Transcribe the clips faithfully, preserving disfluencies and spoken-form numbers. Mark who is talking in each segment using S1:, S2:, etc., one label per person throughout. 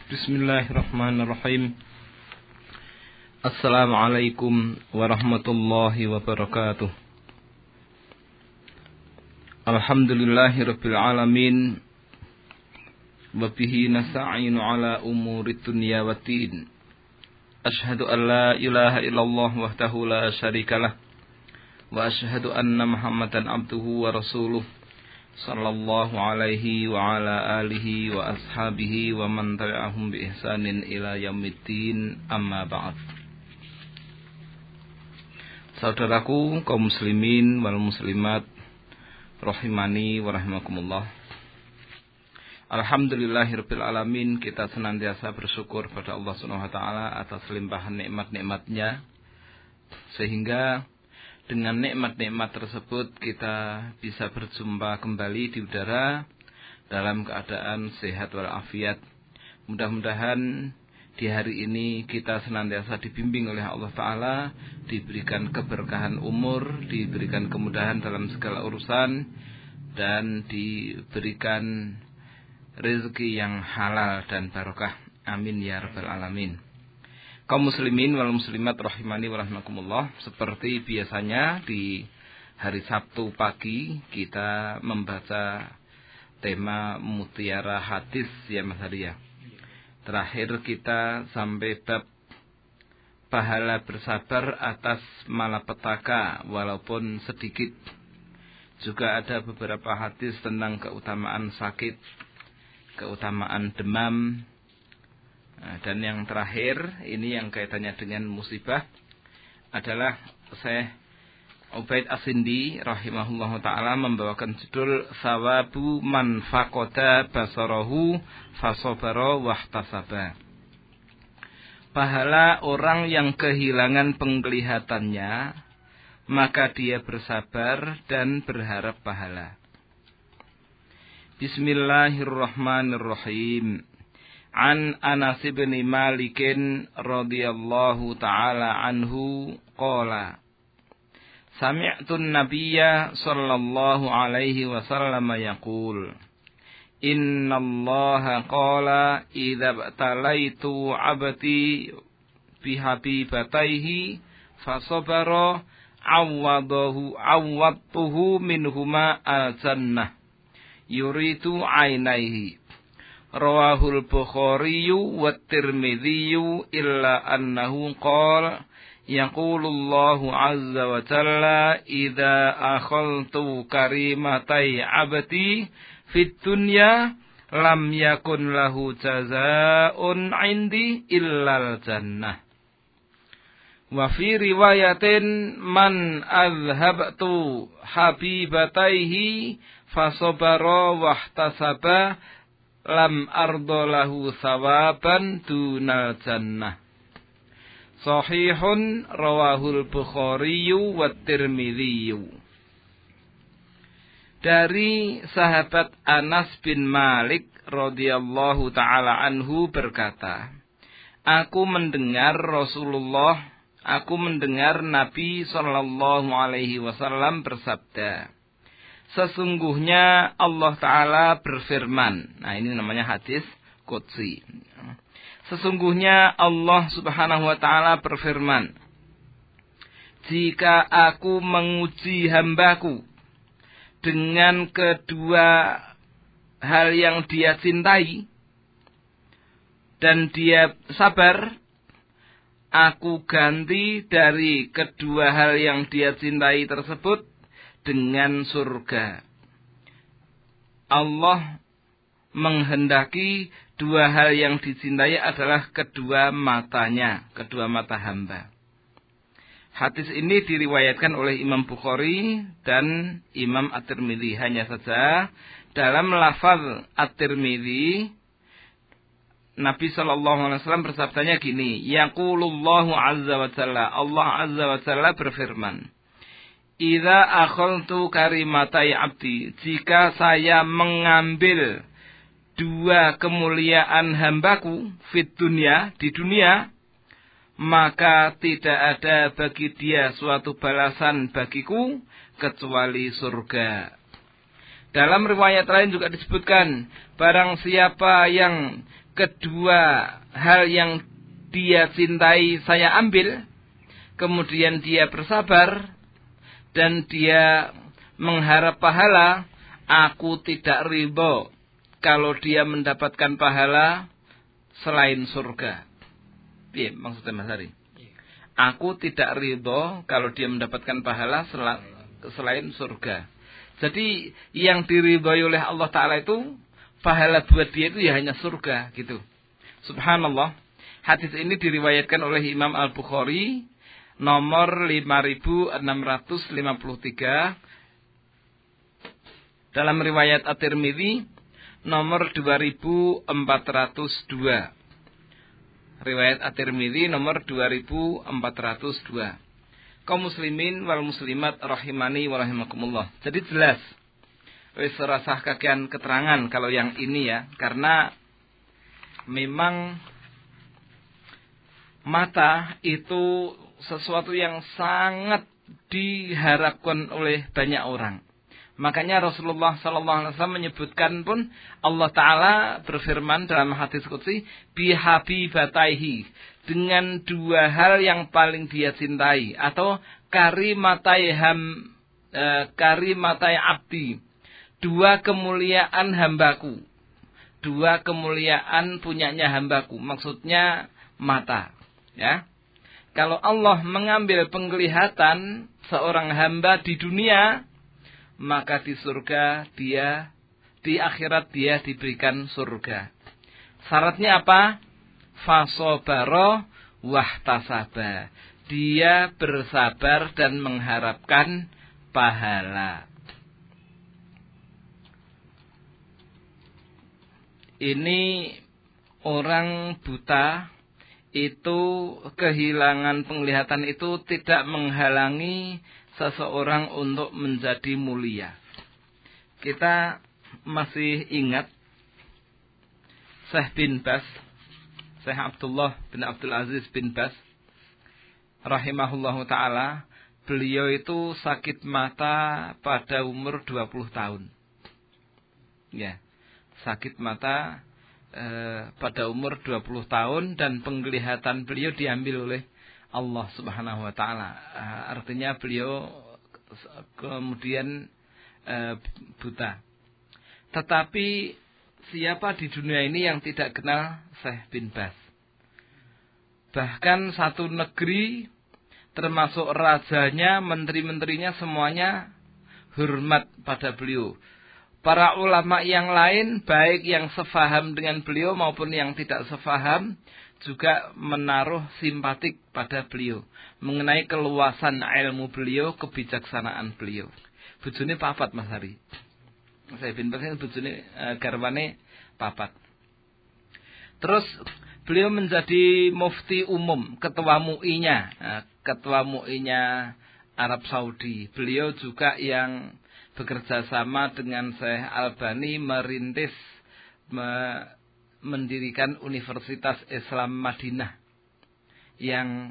S1: Bismillahirrahmanirrahim. Assalamualaikum warahmatullahi wabarakatuh. Alhamdulillahirabbil alamin. Wa bihi nasta'inu ala umuri dunya waddin. Asyhadu an la ilaha illallah wahdahu la syarikalah. Wa asyhadu anna Muhammadan abduhu wa rasuluh. Sallallahu alaihi wa ala alihi wa ashabihi wa man tabi'ahum bi ihsanin ila yaumiddin, amma ba'd. Saudaraku kaum muslimin wal muslimat rahimani wa rahimakumullah. Alhamdulillahirabbil alamin, kita senantiasa bersyukur pada Allah Subhanahu wa taala atas limpahan nikmat-nikmatnya, sehingga dengan nikmat-nikmat tersebut kita bisa berjumpa kembali di udara dalam keadaan sehat walafiat. Mudah-mudahan di hari ini kita senantiasa dibimbing oleh Allah Ta'ala, diberikan keberkahan umur, diberikan kemudahan dalam segala urusan, dan diberikan rezeki yang halal dan barokah. Amin ya rabbal alamin. Kaum muslimin wal muslimat rahimani wa rahimakumullah, seperti biasanya di hari Sabtu pagi kita membaca tema mutiara hadis ya Mas Haria. Terakhir kita sampai bab pahala bersabar atas malapetaka walaupun sedikit. Juga ada beberapa hadis tentang keutamaan sakit, keutamaan demam. Nah, dan yang terakhir ini yang kaitannya dengan musibah adalah Syekh Ubaid As-Sindi rahimahullahu taala membawakan judul Sawabu man faqada basarahu fasabara wahtasaba. Pahala orang yang kehilangan penglihatannya maka dia bersabar dan berharap pahala. Bismillahirrahmanirrahim. An Anas bin Malik radhiyallahu taala anhu qala Sami'tu an-nabiyya sallallahu alaihi wasallam yaqul Innallaha qala idza btalaitu 'abdi bihabibataihi fasabara awwadahu awwadtuhu minhuma al-jannah yuridu 'ainaihi. Rawahul Bukhari wa Tirmidzi illa annahu qala yaqulullahu azza wa jalla idza akhaltu karimatai abdi fid dunya lam yakun lahu jazaa'un 'indi illal jannah. Wa fi riwayatin man azhabtu habibataihi fasabara wahtasaba lam ardolahu sawaban dunal jannah. Sahihun rawahul Bukhari wa Tirmidzi. Dari sahabat Anas bin Malik radhiyallahu taala anhu berkata, Aku mendengar Rasulullah, aku mendengar Nabi sallallahu alaihi wasallam bersabda, Sesungguhnya Allah Ta'ala berfirman. Nah, ini namanya hadis qudsi. Sesungguhnya Allah Subhanahu wa Ta'ala berfirman, Jika aku menguji hambaku dengan kedua hal yang dia cintai dan dia sabar, aku ganti dari kedua hal yang dia cintai tersebut dengan surga. Allah menghendaki dua hal yang dicintai adalah kedua matanya, kedua mata hamba. Hadis ini diriwayatkan oleh Imam Bukhari dan Imam At-Tirmidzi. Hanya saja dalam lafaz At-Tirmidzi Nabi sallallahu alaihi wasallam bersabdanya gini, Yaqulullahu azza wa jalla, Allah azza wa jalla berfirman, Idza akhaltu karimatai abdi, jika saya mengambil dua kemuliaan hambaku fit dunia, di dunia, maka tidak ada bagi dia suatu balasan bagiku kecuali surga. Dalam riwayat lain juga disebutkan, barang siapa yang kedua hal yang dia cintai saya ambil, kemudian dia bersabar dan dia mengharap pahala, aku tidak ridho kalau dia mendapatkan pahala selain surga. Iya, maksudnya Mas Hari. Aku tidak ridho kalau dia mendapatkan pahala selain surga. Jadi yang diridhoi oleh Allah Ta'ala itu, pahala buat dia itu ya hanya surga gitu. Subhanallah. Hadis ini diriwayatkan oleh Imam Al-Bukhari nomor lima ribu enam ratus lima puluh tiga. Dalam riwayat At-Tirmidzi nomor dua ribu empat ratus dua. Riwayat At-Tirmidzi nomor dua ribu empat ratus dua. Kaum muslimin wal muslimat rahimani wa rahimakumullah. Jadi jelas. Wis rasah kakean keterangan kalau yang ini ya, karena memang mata itu sesuatu yang sangat diharapkan oleh banyak orang. Makanya Rasulullah sallallahu alaihi wasallam menyebutkan pun, Allah Ta'ala berfirman dalam hadis qudsi, bihabibataihi, dengan dua hal yang paling dia cintai, atau karimatai ham eh, karimatai abdi, dua kemuliaan hambaku, dua kemuliaan punyanya hambaku, maksudnya mata, ya. Kalau Allah mengambil penglihatan seorang hamba di dunia, maka di surga dia, di akhirat dia diberikan surga. Syaratnya apa? Fasobaro wahtasaba. Dia bersabar dan mengharapkan pahala. Ini orang buta itu kehilangan penglihatan itu tidak menghalangi seseorang untuk menjadi mulia. Kita masih ingat Syekh bin Baz, Syekh Abdullah bin Abdul Aziz bin Baz rahimahullahu ta'ala. Beliau itu sakit mata pada umur dua puluh tahun. Ya, sakit mata eh, pada umur dua puluh tahun, dan penglihatan beliau diambil oleh Allah Subhanahu wa ta'ala. Uh, artinya beliau kemudian uh, buta. Tetapi siapa di dunia ini yang tidak kenal Syekh bin Baz? Bahkan satu negeri, termasuk rajanya, menteri-menterinya, semuanya hormat pada beliau. Para ulama yang lain, baik yang sefaham dengan beliau maupun yang tidak sefaham, juga menaruh simpatik pada beliau mengenai keluasan ilmu beliau, kebijaksanaan beliau. Bojone papat Mas Hari. Saya bin Baz bojone uh, garwane papat. Terus beliau menjadi mufti umum, ketua M U I-nya, uh, ketua M U I-nya Arab Saudi. Beliau juga yang bekerja sama dengan Syekh Albani merintis me mendirikan Universitas Islam Madinah, yang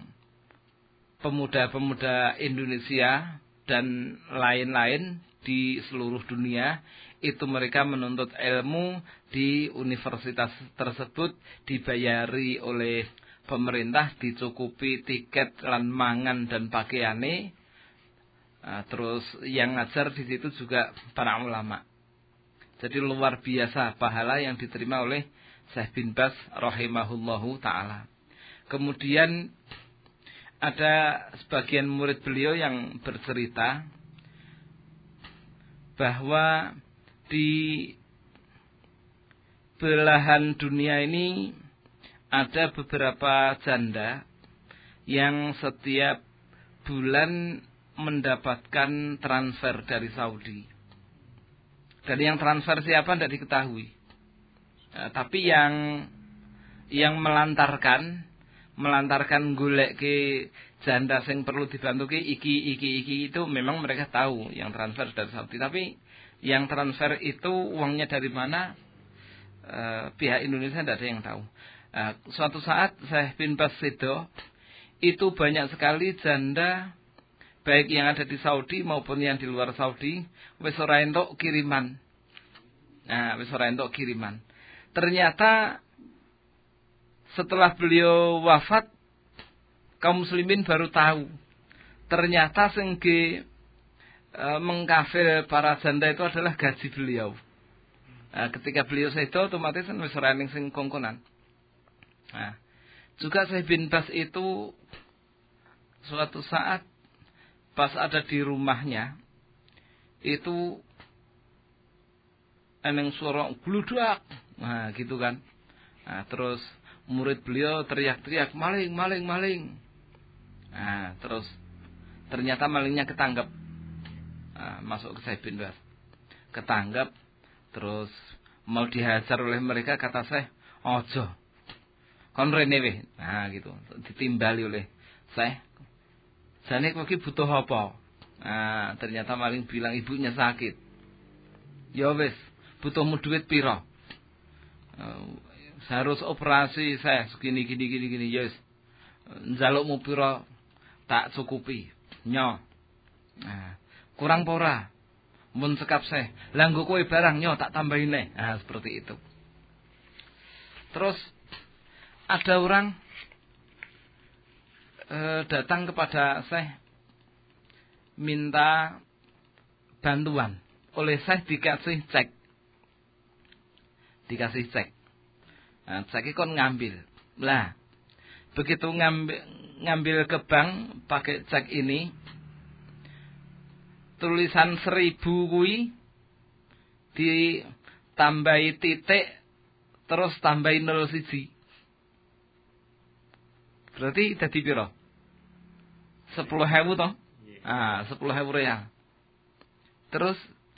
S1: pemuda-pemuda Indonesia dan lain-lain di seluruh dunia itu mereka menuntut ilmu di universitas tersebut, dibayari oleh pemerintah, dicukupi tiket lan mangan dan pakaiane. Nah, terus yang ngajar di situ juga para ulama. Jadi luar biasa pahala yang diterima oleh Syekh bin Baz rahimahullahu ta'ala. Kemudian ada sebagian murid beliau yang bercerita bahwa di belahan dunia ini ada beberapa janda yang setiap bulan mendapatkan transfer dari Saudi. Dan yang transfer siapa tidak diketahui. Uh, tapi yang yang melantarkan melantarkan golek ke janda sing perlu dibantu ke iki iki iki itu memang mereka tahu yang transfer dari Saudi. Tapi yang transfer itu uangnya dari mana, uh, pihak Indonesia tidak ada yang tahu. Uh, suatu saat Syekh bin Baz sedo, itu banyak sekali janda baik yang ada di Saudi maupun yang di luar Saudi wis ora entuk kiriman. Nah, wis ora entuk kiriman. Ternyata setelah beliau wafat, kaum muslimin baru tahu ternyata sing ge e, mengkafir para janda itu adalah gaji beliau. Nah, ketika beliau sedo otomatis wis ora ning sing kongkonan. Nah, juga Syekh bin Bas itu suatu saat pas ada di rumahnya itu eneng suara gludak. Nah, gitu kan. Nah, terus murid beliau teriak-teriak, maling, maling, maling. Nah, terus ternyata malingnya ketangkep. Nah, masuk ke Syekh bin Bas. Ketangkep, terus mau dihajar oleh mereka, kata Syekh, ojo. Kon rene weh. Nah, gitu. Ditimbali oleh Syekh. Jane kowe iki butuh apa? Nah, ternyata maling bilang ibunya sakit. Ya wis, butuhmu duit piro? Uh, harus operasi saya segini gini gini gini yes. Njalukmu piro tak cukupi. Nyo. Nah, kurang pora. Mun sekap saya. Lah nggo kowe barang nyo tak tambahin nih. Nah, seperti itu. Terus ada orang uh, datang kepada saya minta bantuan. Oleh saya dikasih cek. Dikasih cek. Nah, cek kon ngambil. Lah, begitu ngambil ngambil ke bank pakai cek ini, tulisan seribu kui ditambahi titik terus tambahi nol siji. Berarti dadi piro? sepuluh ribu toh? Ah, sepuluh ribu real. Terus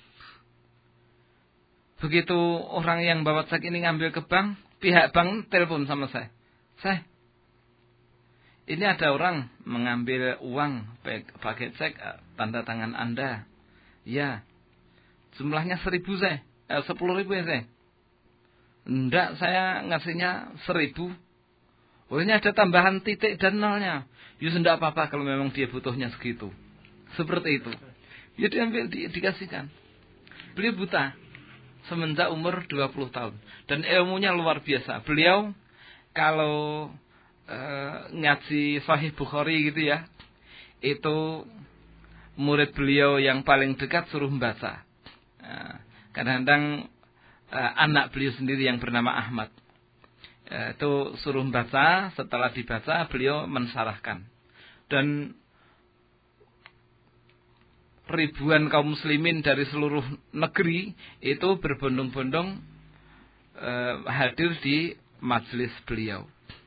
S1: begitu orang yang bawa cek ini ngambil ke bank, pihak bank telepon sama saya. Saya, ini ada orang mengambil uang pakai cek tanda tangan Anda. Ya, jumlahnya seribu saya, eh, sepuluh ribu ya saya. Enggak, saya ngasihnya seribu. Oh, ini ada tambahan titik dan nolnya. Ya, enggak apa-apa kalau memang dia butuhnya segitu. Seperti itu. Ya diambil, di, dikasihkan. Beliau buta. Semenjak umur dua puluh tahun. Dan ilmunya luar biasa. Beliau kalau e, ngaji Sahih Bukhari gitu ya, itu murid beliau yang paling dekat suruh membaca. Nah, kadang-kadang e, anak beliau sendiri yang bernama Ahmad. E, itu suruh membaca, setelah dibaca beliau mensarahkan. Dan ribuan kaum muslimin dari seluruh negeri itu berbondong-bondong eh, hadir di majelis beliau.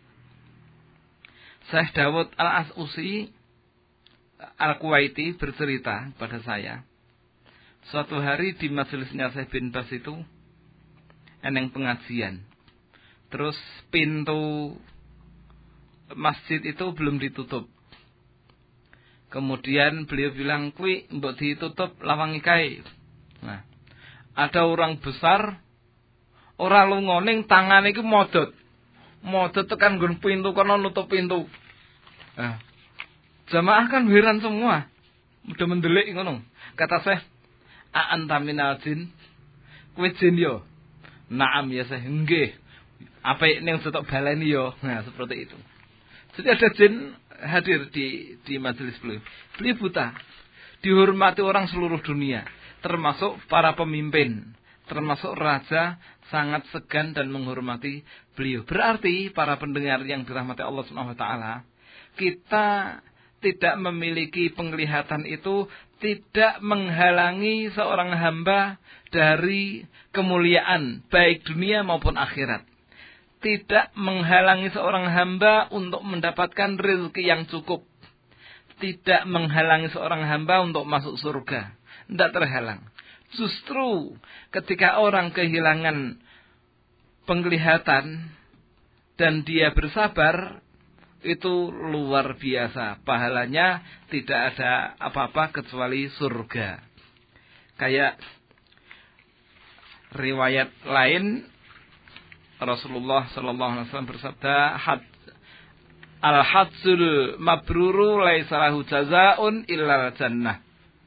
S1: Syekh Dawud Al-As'usi Al-Kuwaiti bercerita pada saya, suatu hari di majelisnya Syekh bin Bas itu eneng pengajian. Terus pintu masjid itu belum ditutup. Kemudian beliau bilang, "Kuwi mbok ditutup lawangi kae." Nah, ada orang besar ora lunga ning tangane iku modot. Modot tekan nggon pintu kono nutup pintu. Nah, jamaah kan heran semua. Udah mendelik ngono. Kata Syekh, "A anta minal jin?" Kuwi jin yo. Naam ya Syekh, nggih. Apik ning setok baleni yo. Nah, seperti itu. Jadi ada jin hadir di di majelis beliau. Beliau buta. Dihormati orang seluruh dunia, termasuk para pemimpin, termasuk raja sangat segan dan menghormati beliau. Berarti para pendengar yang dirahmati Allah Subhanahu wa taala, kita tidak memiliki penglihatan itu tidak menghalangi seorang hamba dari kemuliaan baik dunia maupun akhirat. Tidak menghalangi seorang hamba untuk mendapatkan rezeki yang cukup. Tidak menghalangi seorang hamba untuk masuk surga. Tidak terhalang. Justru ketika orang kehilangan penglihatan dan dia bersabar, itu luar biasa. Pahalanya tidak ada apa-apa kecuali surga. Kayak riwayat lain, Rasulullah sallallahu alaihi wasallam bersabda, "Al-hajjul mabruru laisa lahu jazaa'un illal jannah."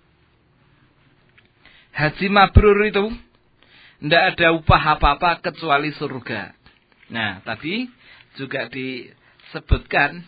S1: Haji mabrur itu tidak ada upah apa-apa kecuali surga. Nah, tadi juga disebutkan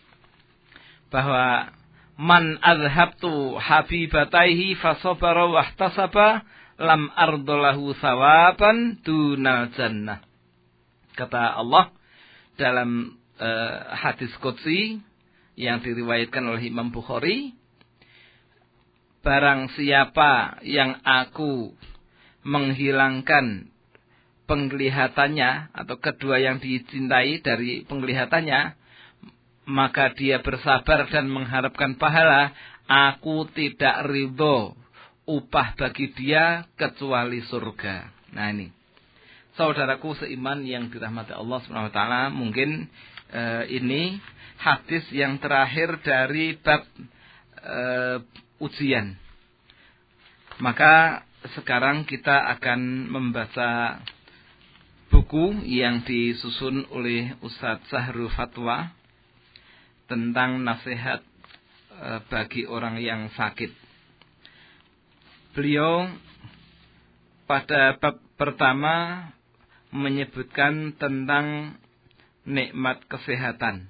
S1: bahwa man azhabtu habibataihi fasabara wahtasaba lam ardolahu sawaban dunal jannah. Kata Allah dalam uh, hadis qudsi yang diriwayatkan oleh Imam Bukhari, barang siapa yang aku menghilangkan penglihatannya atau kedua yang dicintai dari penglihatannya, maka dia bersabar dan mengharapkan pahala, aku tidak ridho upah bagi dia kecuali surga. Nah ini, saudaraku seiman yang dirahmati Allah subhanahu wa taala, mungkin eh, ini hadis yang terakhir dari bab eh, ujian. Maka sekarang kita akan membaca buku yang disusun oleh Ustadz Sahrul Fatwa tentang nasihat e, bagi orang yang sakit. Beliau pada bab pertama menyebutkan tentang nikmat kesehatan.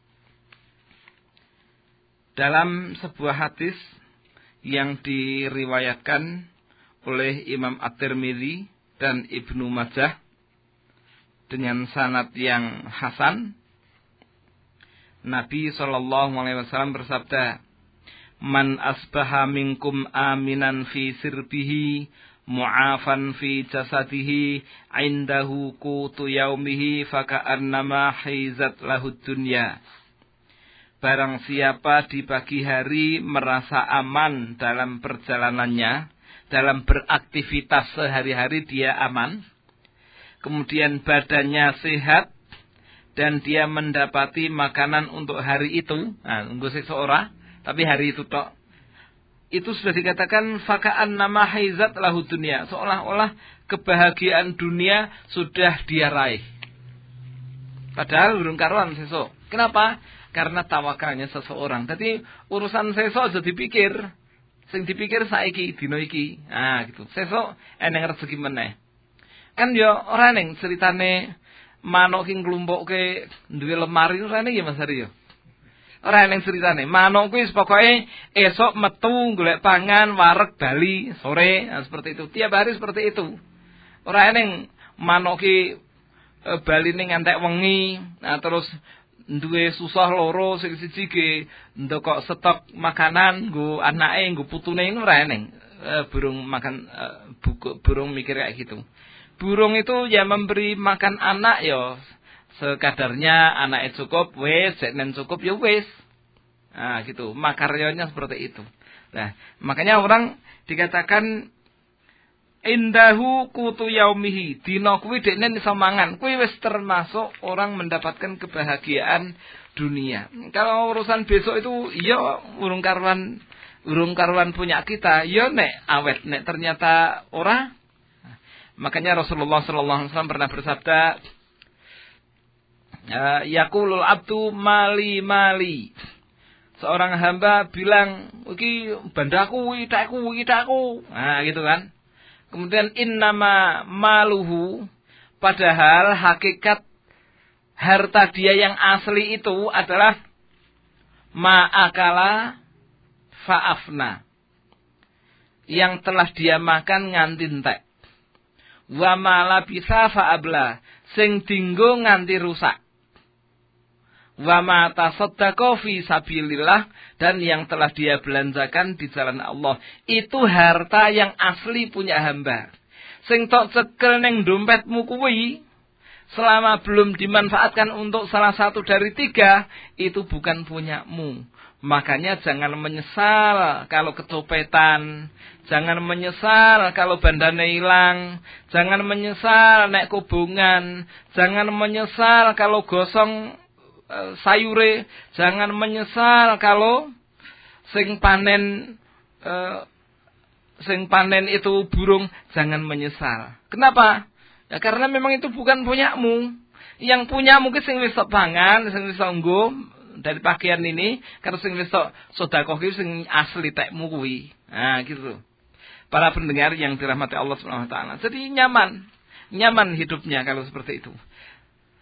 S1: Dalam sebuah hadis yang diriwayatkan oleh Imam At-Tirmidzi dan Ibnu Majah dengan sanad yang hasan, Nabi shallallahu alaihi wasallam bersabda, "Man asbaha minkum aminan fi sirbihi, mu'afan fi jasadihi, indahu qutu yaumihi, faka'annama hizat lahud dunya." Barang siapa di pagi hari merasa aman dalam perjalanannya, dalam beraktivitas sehari-hari dia aman, kemudian badannya sehat, dan dia mendapati makanan untuk hari itu, nah, nunggu seseorang, tapi hari itu tok, itu sudah dikatakan faka'an nama haizat lahu dunia, seolah-olah kebahagiaan dunia sudah dia raih. Padahal burung karuan sesok. Kenapa? Karena tawakalnya seseorang. Tadi urusan sesok aja dipikir, sing dipikir saiki dino iki, nah gitu. Sesok eneng rezeki meneh. Kan yo ora neng ceritane manuk ki nglumpukke duwe lemari rene ya Mas Ari yo. Ora neng ceritane manuk kuwi pokoke esok metu golek pangan wareg bali sore, nah, seperti itu. Tiap hari seperti itu. Ora neng manuk ki e, bali ning ngantek wengi, nah terus duwe susah loro sing siji ge ndokok stok makanan nggo anake nggo putune ngono ora neng. E, burung makan e, buku, burung mikir kayak gitu. Burung itu ya memberi makan anak ya sekadarnya, anaknya cukup wis, jeknen cukup ya wis. Nah gitu, makaryanya seperti itu. Nah, makanya orang dikatakan indahu qutu yaumihi, dina kuwi dekne iso mangan. Kuwi wis termasuk orang mendapatkan kebahagiaan dunia. Kalau urusan besok itu ya urung karuan, urung karuan punya kita, ya nek awet, nek ternyata ora. Makanya Rasulullah sallallahu alaihi wasallam pernah bersabda, yaqulul abdu mali mali. Seorang hamba bilang, iki bandaku, itaku, itaku. Nah, gitu kan. Kemudian innama maluhu, padahal hakikat harta dia yang asli itu adalah ma'akala fa'afna, yang telah dia makan nganti entek. Wa ma bisa fa'abla, sing dinggo nganti rusak. Wa ma tasaddaqa fi sabilillah, dan yang telah dia belanjakan di jalan Allah. Itu harta yang asli punya hamba. Sing tok cekel ning dompetmu kuwi, selama belum dimanfaatkan untuk salah satu dari tiga, itu bukan punyamu. Makanya jangan menyesal kalau kecopetan, jangan menyesal kalau bandane hilang, jangan menyesal nek kobongan, jangan menyesal kalau gosong sayure, jangan menyesal kalau sing panen uh, sing panen itu burung, jangan menyesal. Kenapa? Ya karena memang itu bukan punyamu. Yang punya mungkin sing wis pangan, sing wis nggo dari pakaian ini, karena sing wis sedekah ki sing asli tekmu kuwi. Nah, gitu. Para pendengar yang dirahmati Allah Subhanahu wa taala. Jadi nyaman, nyaman hidupnya kalau seperti itu.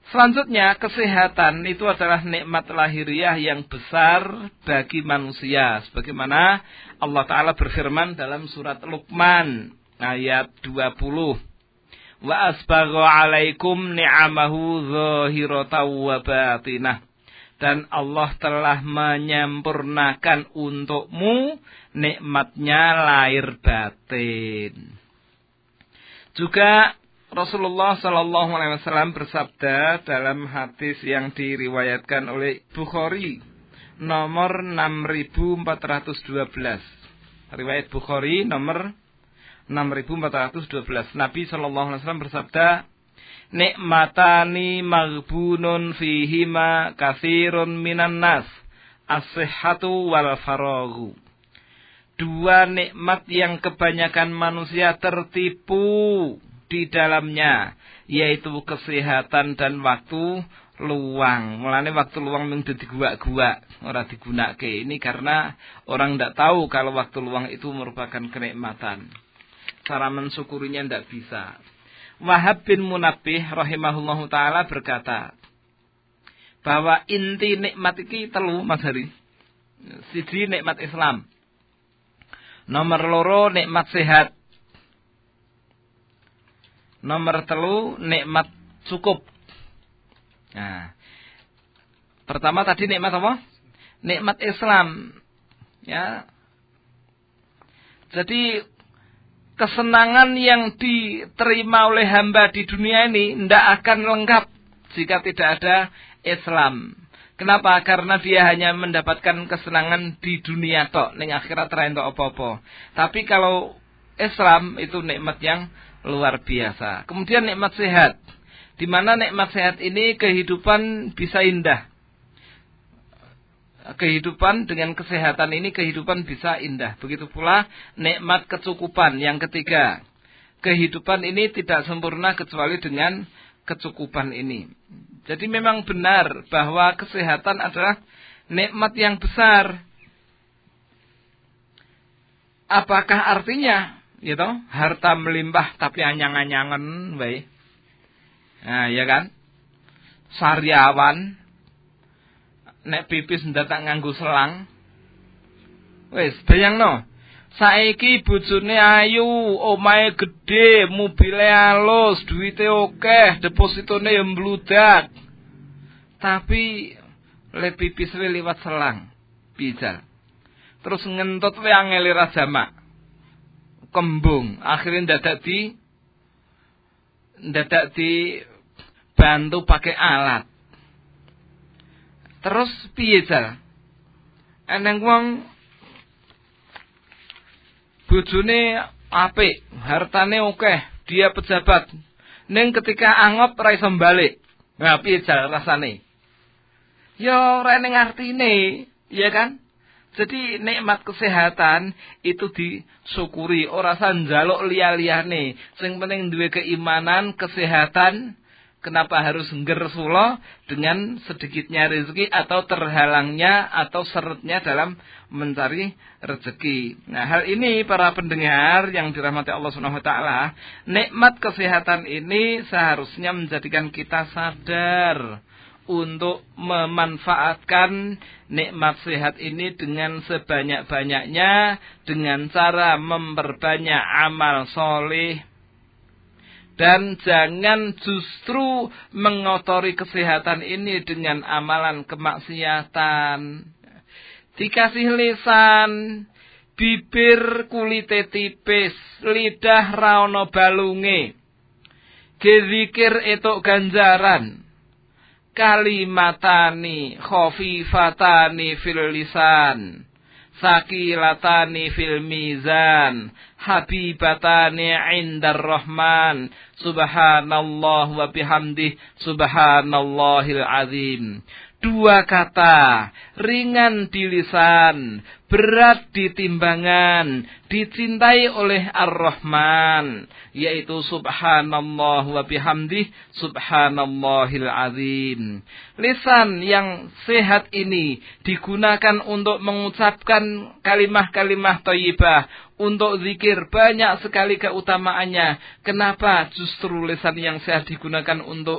S1: Selanjutnya, kesehatan itu adalah nikmat lahiriah yang besar bagi manusia. Sebagaimana Allah Ta'ala berfirman dalam surat Luqman ayat dua puluh. Wa asbagha alaikum ni'amahu zahiratan wa batinah. Dan Allah telah menyempurnakan untukmu nikmatnya lahir batin. Juga Rasulullah Shallallahu Alaihi Wasallam bersabda dalam hadis yang diriwayatkan oleh Bukhari nomor enam ribu empat ratus dua belas. Riwayat Bukhari nomor enam ribu empat ratus dua belas. Nabi Shallallahu Alaihi Wasallam bersabda, nikmatani maghbunun fihima katsirun minan nas, as-sihhatu wal faraghu. Dua nikmat yang kebanyakan manusia tertipu di dalamnya, yaitu kesehatan dan waktu luang. Mulane waktu luang mung digua-gua, ora digunakake. Ini karena orang tidak tahu kalau waktu luang itu merupakan kenikmatan. Cara mensyukurinya tidak bisa. Wahab bin Munabbih rahimahullahu taala berkata bahwa inti nikmat iki telu, Mas Hari. Siji nikmat Islam. Nomor loro nikmat sehat. Nomor telu nikmat cukup. Nah, pertama tadi nikmat apa? Nikmat Islam. Ya. Jadi kesenangan yang diterima oleh hamba di dunia ini tidak akan lengkap jika tidak ada Islam. Kenapa? Karena dia hanya mendapatkan kesenangan di dunia tok, ning akhirat ra entuk apa-apa. Tapi kalau Islam itu nikmat yang luar biasa. Kemudian nikmat sehat. Di mana nikmat sehat ini kehidupan bisa indah. Kehidupan dengan kesehatan ini kehidupan bisa indah. Begitu pula nikmat kecukupan yang ketiga. Kehidupan ini tidak sempurna kecuali dengan kecukupan ini. Jadi memang benar bahwa kesehatan adalah nikmat yang besar. Apakah artinya gitu, harta melimpah tapi anyang-anyangan wae? Nah, ya kan? Saryawan nek pipis ndak tak nganggo selang. Wis, bayangno. Saiki bojone ayu, omahe gedhe, mobile alus, duwite akeh, depositone ya mbludak. Tapi le pipis we liwat selang. Bijal. Terus ngentut we angel ra jamak. Kembung, akhirnya dadak di dadak di bantu pakai alat. Terus piye jal? Eneng wong bojone apik, hartane akeh, dia pejabat. Ning ketika angop ra iso balik. Nah, piye jal rasane? Ya ora ning artine, ya kan? Jadi nikmat kesehatan itu disyukuri, ora usah njaluk liya-liyane. Sing penting duwe keimanan, kesehatan. Kenapa harus nggersula dengan sedikitnya rezeki atau terhalangnya atau seretnya dalam mencari rezeki. Nah, hal ini para pendengar yang dirahmati Allah Subhanahu wa taala, nikmat kesehatan ini seharusnya menjadikan kita sadar untuk memanfaatkan nikmat sehat ini dengan sebanyak-banyaknya dengan cara memperbanyak amal soleh. Dan jangan justru mengotori kesehatan ini dengan amalan kemaksiatan. Dikasih lisan, bibir kulite tipis, lidah ra ono balunge. Dzikir etuk ganjaran. Kalimatani khafifatani fil lisan, sakilatani fil mizan, habibatani indar rahman, subhanallah wa bihamdih, subhanallahil azim. Dua kata, ringan di lisan, berat di timbangan, dicintai oleh Ar-Rahman, yaitu subhanallah wa bihamdih, subhanallahil azim. Lisan yang sehat ini digunakan untuk mengucapkan kalimah-kalimah thayyibah, untuk zikir, banyak sekali keutamaannya. Kenapa justru lisan yang sehat digunakan untuk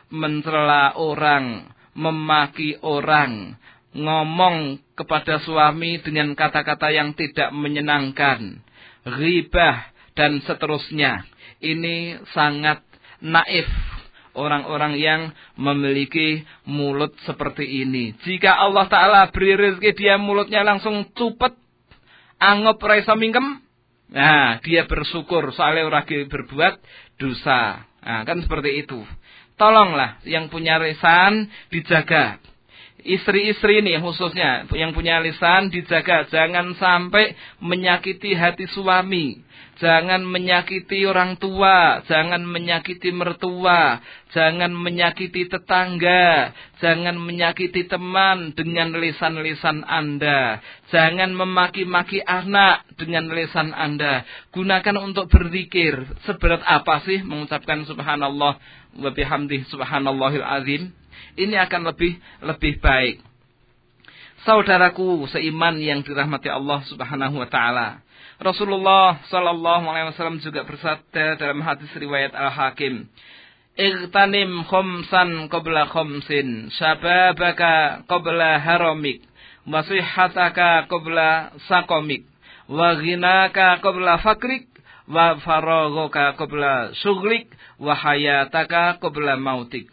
S1: mencela orang, memaki orang, ngomong kepada suami dengan kata-kata yang tidak menyenangkan, ghibah dan seterusnya. Ini sangat naif orang-orang yang memiliki mulut seperti ini. Jika Allah Ta'ala beri rezeki dia mulutnya langsung cupet, anggap raisa mingkem, nah dia bersyukur soalnya orang berbuat dosa. Nah, kan seperti itu. Tolonglah yang punya lisan dijaga. Istri-istri ini khususnya yang punya lisan dijaga. Jangan sampai menyakiti hati suami. Jangan menyakiti orang tua. Jangan menyakiti mertua. Jangan menyakiti tetangga. Jangan menyakiti teman dengan lisan-lisan Anda. Jangan memaki-maki anak dengan lisan Anda. Gunakan untuk berzikir. Seberat apa sih mengucapkan subhanallah wa bihamdih subhanallahil azim? Ini akan lebih lebih baik. Saudaraku seiman yang dirahmati Allah Subhanahu wa taala. Rasulullah sallallahu alaihi wasallam juga bersabda dalam hadis riwayat Al-Hakim, "Ightanim khamsan qabla khamsin, syababaka qabla haramik, wa sihhataka qabla saqamik, wa ghinaka qabla fakrik, wa faraghaka qabla syughlik, wa hayataka qabla mautik."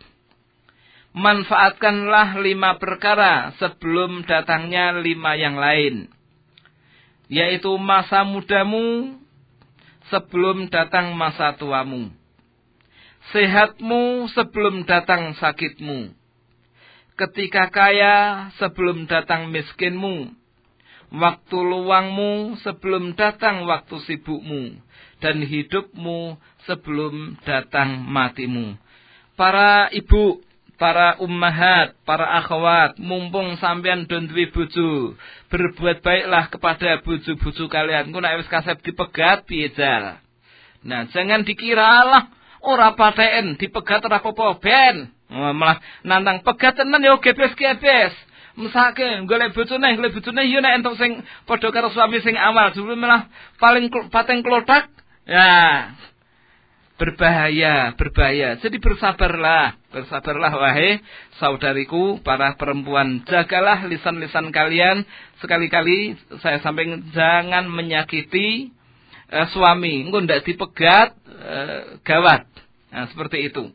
S1: Manfaatkanlah lima perkara sebelum datangnya lima yang lain. Yaitu masa mudamu sebelum datang masa tuamu. Sehatmu sebelum datang sakitmu. Ketika kaya sebelum datang miskinmu. Waktu luangmu sebelum datang waktu sibukmu. Dan hidupmu sebelum datang matimu. Para ibu, para ummahat, para akhwat, mumpung sampean don duwe bojo, berbuat baiklah kepada bojo-bojo kalian. Ku nek wis kasep dipegat piye jal. Nah, jangan dikira lah ora paten dipegat ora apa-apa ben. Malah nantang pegat tenan yo gebes-gebes. Mesake golek bojone, golek bojone yo nek entuk sing padha karo suami sing awal, dulu malah paling pateng klothak. Ya. Berbahaya, berbahaya. Jadi bersabarlah, bersabarlah wahai saudariku, para perempuan. Jagalah lisan-lisan kalian. Sekali-kali saya sampaikan jangan menyakiti uh, suami. Engko ndak dipegat uh, gawat. Nah, seperti itu.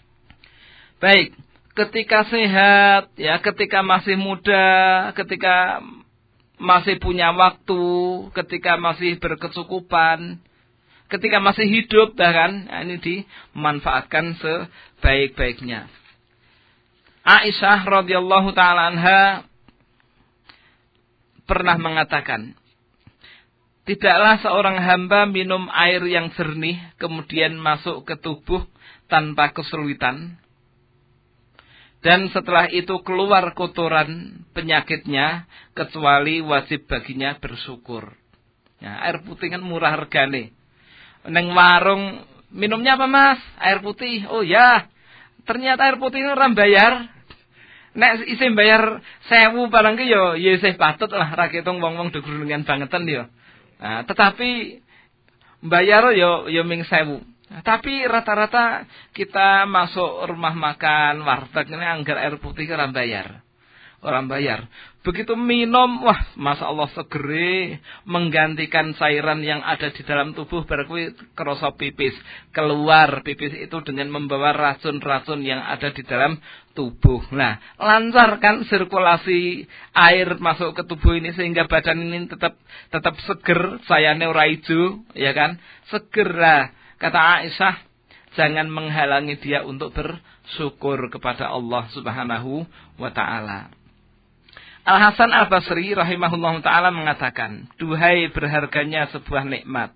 S1: Baik, ketika sehat, ya, ketika masih muda, ketika masih punya waktu, ketika masih berkecukupan, ketika masih hidup bahkan, nah ini dimanfaatkan sebaik-baiknya. Aisyah radhiyallahu taala anha pernah mengatakan, tidaklah seorang hamba minum air yang jernih kemudian masuk ke tubuh tanpa kesulitan, dan setelah itu keluar kotoran penyakitnya, kecuali wajib baginya bersyukur. Nah, air putih kan murah regane. Neng warung, minumnya apa mas? Air putih. Oh ya, ternyata air putih ini orang bayar. Nek isih bayar sewu barang ki yo, ya isih patut lah. Rakyatong wong-wong degurungan bangetan yo. Nah, tetapi bayar yo yo ming sewu. Nah, tapi rata-rata kita masuk rumah makan, warteg ini anggar air putih ke orang bayar. Orang bayar. Begitu minum, wah, masya Allah segera menggantikan cairan yang ada di dalam tubuh, berarti kerasa pipis. Keluar pipis itu dengan membawa racun-racun yang ada di dalam tubuh. Nah, lancar kan sirkulasi air masuk ke tubuh ini sehingga badan ini tetap tetap seger, sayane ora ijo, ya kan? Segera, kata Aisyah, jangan menghalangi dia untuk bersyukur kepada Allah Subhanahu wa taala. Al-Hasan Al-Basri rahimahullah ta'ala mengatakan, duhai berharganya sebuah nikmat.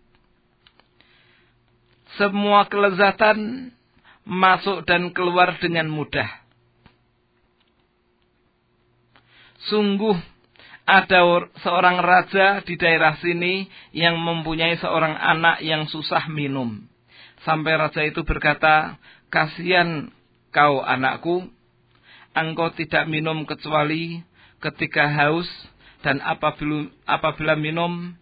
S1: Semua kelezatan masuk dan keluar dengan mudah. Sungguh ada seorang raja di daerah sini yang mempunyai seorang anak yang susah minum. Sampai raja itu berkata, kasihan kau anakku, engkau tidak minum kecuali ketika haus, dan apabila, apabila minum,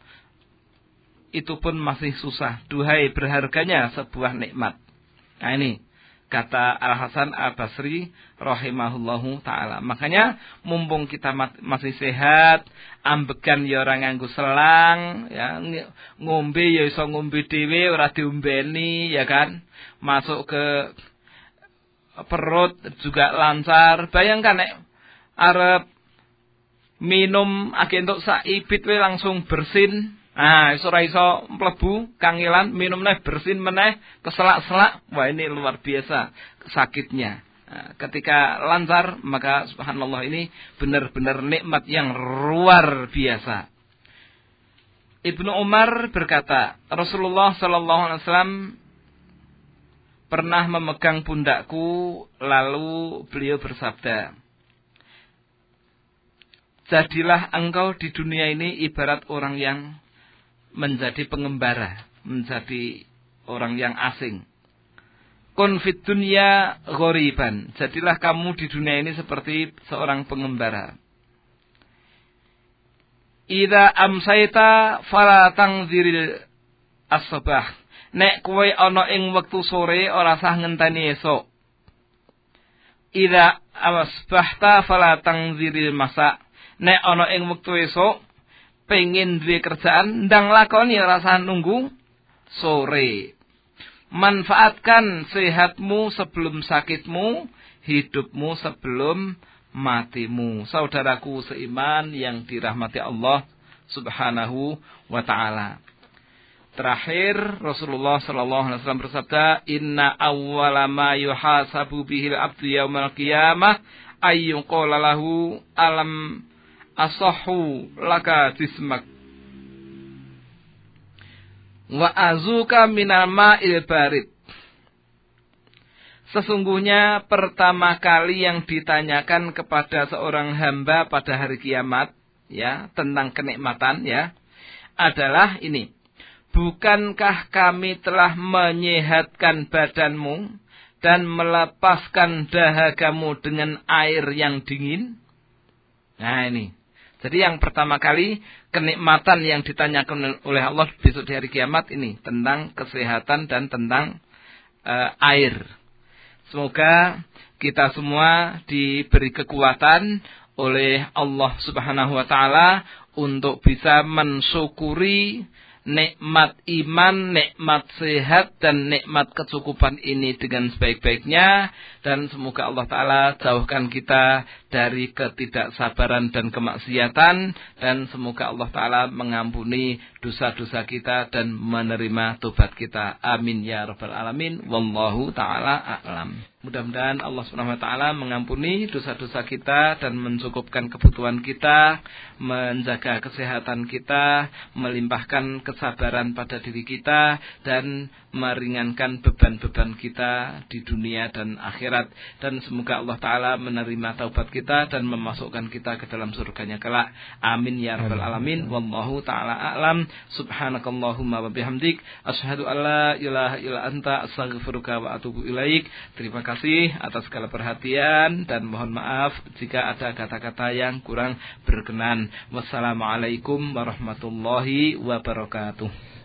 S1: itu pun masih susah. Duhai berharganya sebuah nikmat. Nah ini, kata Al-Hasan Al-Basri rahimahullahu ta'ala. Makanya mumpung kita masih sehat, ambegan ya ora nganggo selang, ya ngombe ya iso ngombe dhewe ora diombeni, ya kan? Masuk ke perut juga lancar. Bayangkan nek arep minum agek entuk sak ibit we langsung bersin. Nah, iso ora iso mlebu kangelan, minumnya bersin meneh, keselak-selak. Wah, ini luar biasa sakitnya. Nah, ketika lancar, maka subhanallah ini benar-benar nikmat yang luar biasa. Ibnu Umar berkata, Rasulullah sallallahu alaihi wasallam pernah memegang pundakku, lalu beliau bersabda, jadilah engkau di dunia ini ibarat orang yang menjadi pengembara, menjadi orang yang asing. Kun fid dunya ghoriban. Jadilah kamu di dunia ini seperti seorang pengembara. Idza amsaita fala tangziril as-sabah. Nek kowe ana ing wektu sore ora sah ngenteni esuk. Idza asbahta fala tangziril masa. Nek ana ing wektu esuk pengen duwe kerjaan, ndang lakoni rasa nunggu sore. Manfaatkan sehatmu sebelum sakitmu, hidupmu sebelum matimu. Saudaraku seiman yang dirahmati Allah Subhanahu wa taala. Terakhir Rasulullah sallallahu alaihi wasallam bersabda, "Inna awwala ma yuhasabu bihil abdu yaumal qiyamah ayyuqala lahu alam asahu laka jismak wa azuka minal ma'il barid." Sesungguhnya pertama kali yang ditanyakan kepada seorang hamba pada hari kiamat, ya, tentang kenikmatan, ya, adalah ini. Bukankah kami telah menyehatkan badanmu dan melepaskan dahagamu dengan air yang dingin? Nah, ini. Jadi yang pertama kali kenikmatan yang ditanyakan oleh Allah besok di hari kiamat ini tentang kesehatan dan tentang uh, air. Semoga kita semua diberi kekuatan oleh Allah Subhanahu wa taala untuk bisa mensyukuri nikmat iman, nikmat sehat, dan nikmat kecukupan ini dengan sebaik-baiknya. Dan semoga Allah Ta'ala jauhkan kita dari ketidaksabaran dan kemaksiatan. Dan semoga Allah Ta'ala mengampuni dosa-dosa kita dan menerima tobat kita. Amin ya rabbal alamin. Wallahu ta'ala a'lam. Mudah-mudahan Allah Subhanahu wa taala mengampuni dosa-dosa kita dan mencukupkan kebutuhan kita, menjaga kesehatan kita, melimpahkan kesabaran pada diri kita, dan meringankan beban-beban kita di dunia dan akhirat. Dan semoga Allah Ta'ala menerima taubat kita dan memasukkan kita ke dalam surganya kelak. Amin ya rabbal alamin. Wallahu ta'ala a'lam. Subhanakallahumma wa bihamdik, asyhadu an la ilaha illa anta, astaghfiruka wa atubu ilaik. Terima kasih atas segala perhatian dan mohon maaf jika ada kata-kata yang kurang berkenan. Wassalamualaikum warahmatullahi wabarakatuh.